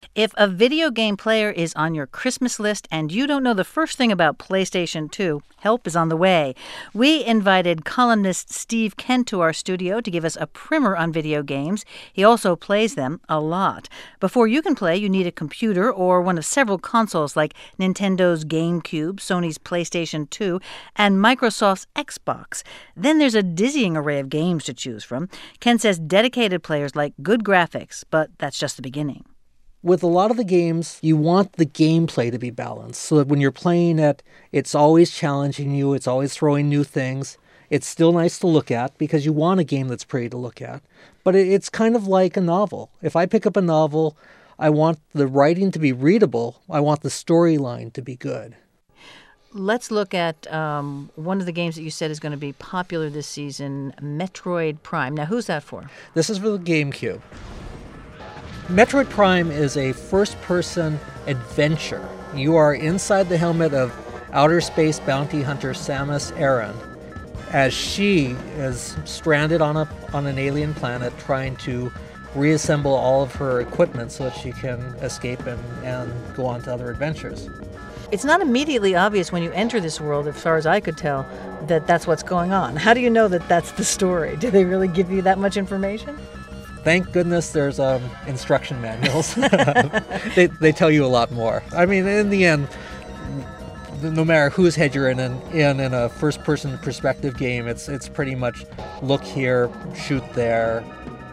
If a video game player is on your Christmas list and you don't know the first thing about PlayStation 2, help is on the way. We invited columnist Steve Kent to our studio to give us a primer on video games. He also plays them a lot. Before you can play, you need a computer or one of several consoles like Nintendo's GameCube, Sony's PlayStation 2, and Microsoft's Xbox. Then there's a dizzying array of games to choose from. Kent says dedicated players like good graphics, but that's just the beginning. With a lot of the games, you want the gameplay to be balanced so that when you're playing it, it's always challenging you, it's always throwing new things. It's still nice to look at because you want a game that's pretty to look at. But it's kind of like a novel. If I pick up a novel, I want the writing to be readable. I want the storyline to be good. Let's look at one of the games that you said is going to be popular this season, Metroid Prime. Now, who's that for? This is for the GameCube. Metroid Prime is a first-person adventure. You are inside the helmet of outer space bounty hunter Samus Aran, as she is stranded on an alien planet trying to reassemble all of her equipment so that she can escape and go on to other adventures. It's not immediately obvious when you enter this world, as far as I could tell, that that's what's going on. How do you know that that's the story? Do they really give you that much information? Thank goodness there's instruction manuals. They tell you a lot more. I mean, in the end, no matter whose head you're in a first-person perspective game, it's pretty much look here, shoot there.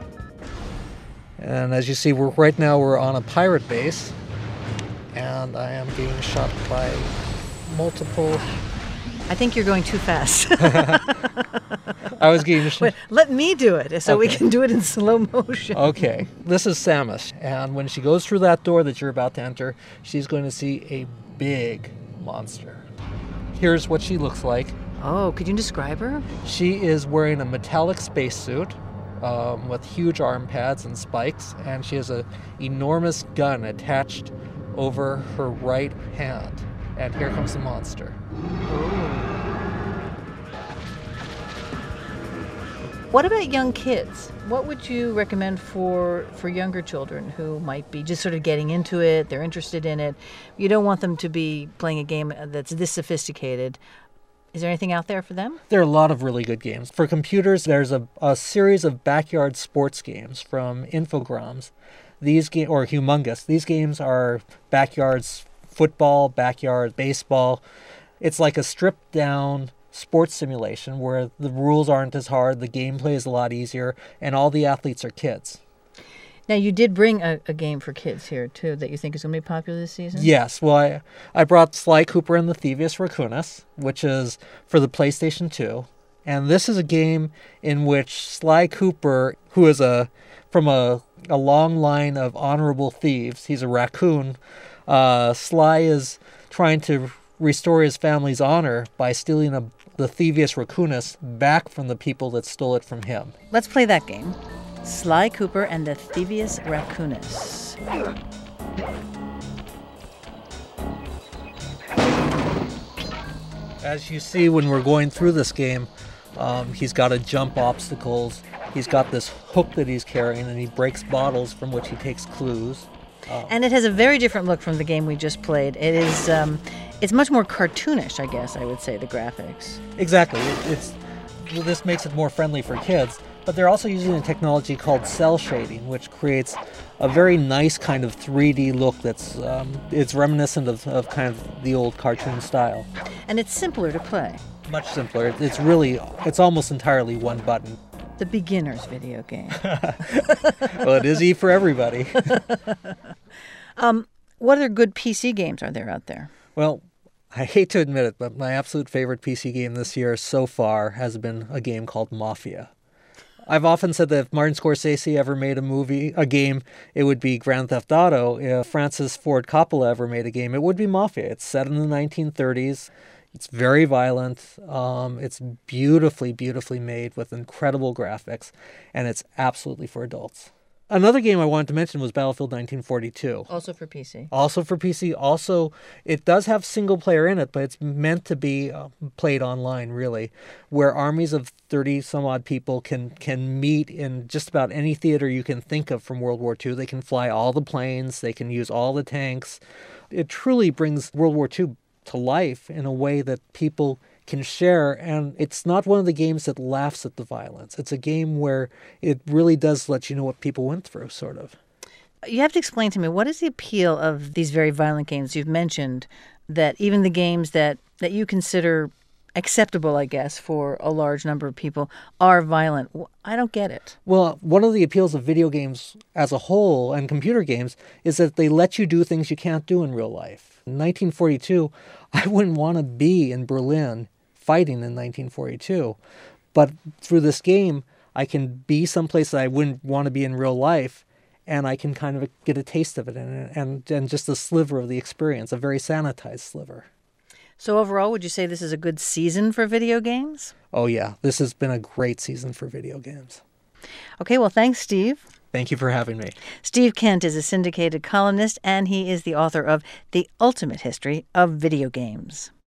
And as you see, right now we're on a pirate base, and I am being shot by multiple... I think you're going too fast. I was getting... Wait, let me do it so Okay. we can do it in slow motion. Okay. This is Samus, and when she goes through that door that you're about to enter, she's going to see a big monster. Here's what she looks like. Oh, could you describe her? She is wearing a metallic spacesuit with huge arm pads and spikes, and she has an enormous gun attached over her right hand. And here comes the monster. What about young kids? What would you recommend for younger children who might be just sort of getting into it, they're interested in it? You don't want them to be playing a game that's this sophisticated. Is there anything out there for them? There are a lot of really good games. For computers, there's a series of backyard sports games from Infogrames. Or Humongous. These games are backyards football, backyard baseball. It's like a stripped down sports simulation where the rules aren't as hard, the gameplay is a lot easier, and all the athletes are kids. Now, you did bring a game for kids here, too, that you think is going to be popular this season? Yes. Well, I brought Sly Cooper and the Thievius Raccoonus, which is for the PlayStation 2. And this is a game in which Sly Cooper, who is from a long line of honorable thieves, he's a raccoon. Sly is trying to restore his family's honor by stealing the Thievius Raccoonus back from the people that stole it from him. Let's play that game. Sly Cooper and the Thievius Raccoonus. As you see when we're going through this game, he's got to jump obstacles. He's got this hook that he's carrying, and he breaks bottles from which he takes clues. And it has a very different look from the game we just played. It is, it's much more cartoonish, I guess I would say, the graphics. Exactly. This makes it more friendly for kids, but they're also using a technology called cell shading, which creates a very nice kind of 3D look that's it's reminiscent of kind of the old cartoon style. And it's simpler to play. Much simpler. It's almost entirely one button. The beginner's video game. Well, it is E for everybody. What other good PC games are there out there? Well, I hate to admit it, but my absolute favorite PC game this year so far has been a game called Mafia. I've often said that if Martin Scorsese ever made a game, it would be Grand Theft Auto. If Francis Ford Coppola ever made a game, it would be Mafia. It's set in the 1930s. It's very violent. It's beautifully, beautifully made with incredible graphics, and it's absolutely for adults. Another game I wanted to mention was Battlefield 1942. Also for PC. Also for PC. Also, it does have single player in it, but it's meant to be played online, really, where armies of 30 some odd people can meet in just about any theater you can think of from World War II. They can fly all the planes, they can use all the tanks. It truly brings World War II to life in a way that people can share, and it's not one of the games that laughs at the violence. It's a game where it really does let you know what people went through, sort of. You have to explain to me, what is the appeal of these very violent games? You've mentioned that even the games that you consider acceptable, I guess, for a large number of people are violent. I don't get it. Well, one of the appeals of video games as a whole and computer games is that they let you do things you can't do in real life. In 1942, I wouldn't want to be in Berlin fighting in 1942. But through this game, I can be someplace that I wouldn't want to be in real life, and I can kind of get a taste of it and just a sliver of the experience, a very sanitized sliver. So overall, would you say this is a good season for video games? Oh, yeah. This has been a great season for video games. Okay, well, thanks, Steve. Thank you for having me. Steve Kent is a syndicated columnist, and he is the author of The Ultimate History of Video Games.